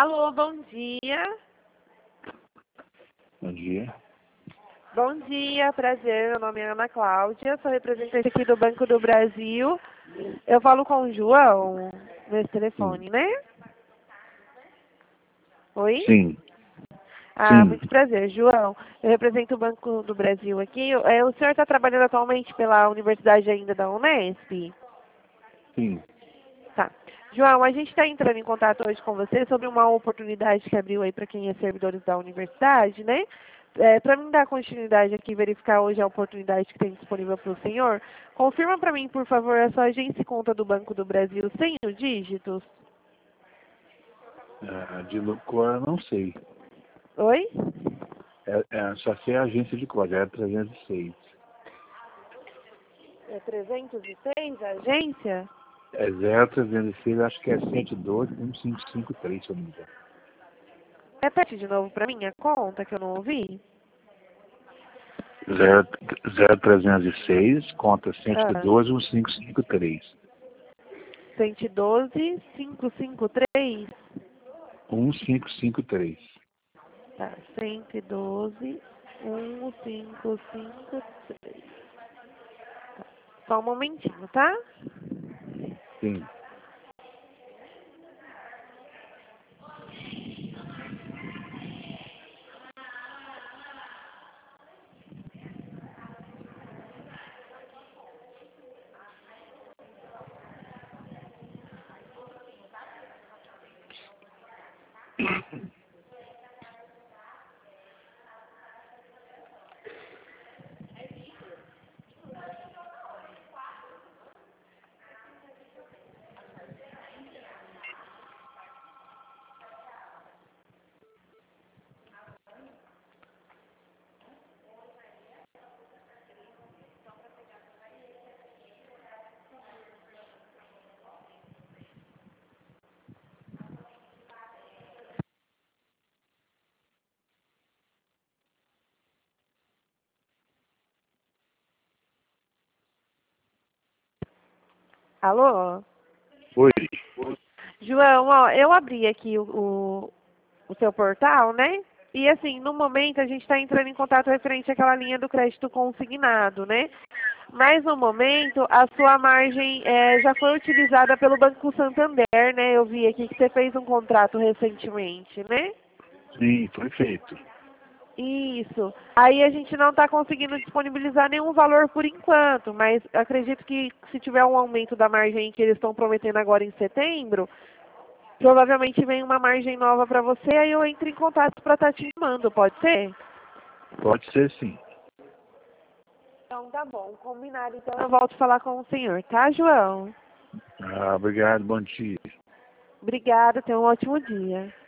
Alô, bom dia. Bom dia. Bom dia, prazer. Meu nome é Ana Cláudia, sou representante aqui do Banco do Brasil. Eu falo com o João nesse telefone, Sim. né? Oi? Sim. Ah, Sim. muito prazer, João. Eu represento o Banco do Brasil aqui. O senhor está trabalhando atualmente pela Universidade ainda da Unesp? Sim. Tá. João, a gente está entrando em contato hoje com você sobre uma oportunidade que abriu aí para quem é servidores da universidade, né? Para mim dar continuidade aqui e verificar hoje a oportunidade que tem disponível para o senhor, confirma para mim, por favor, a sua agência e conta do Banco do Brasil sem os dígitos. De cor eu não sei. Oi? Só sei a agência de código, é 306. É 306 a agência? É 0306, acho que é 102.1553, se eu não me engano. Repete de novo para mim a conta que eu não ouvi. 0306, conta Ah, 112.1553. 112, 553. 1553. Tá, 112, 1553. Só um momentinho, tá? Sim. Alô? Oi. João, ó, eu abri aqui o seu portal, né? E assim, no momento a gente está entrando em contato referente àquela linha do crédito consignado, né? Mas no momento a sua margem já foi utilizada pelo Banco Santander, né? Eu vi aqui que você fez um contrato recentemente, né? Sim, foi feito. Isso. Aí a gente não está conseguindo disponibilizar nenhum valor por enquanto, mas acredito que se tiver um aumento da margem que eles estão prometendo agora em setembro, provavelmente vem uma margem nova para você, aí eu entro em contato para estar te chamando, pode ser? Pode ser sim. Então tá bom, combinado. Então eu volto a falar com o senhor, tá, João? Obrigado, bom dia. Obrigada, tenha um ótimo dia.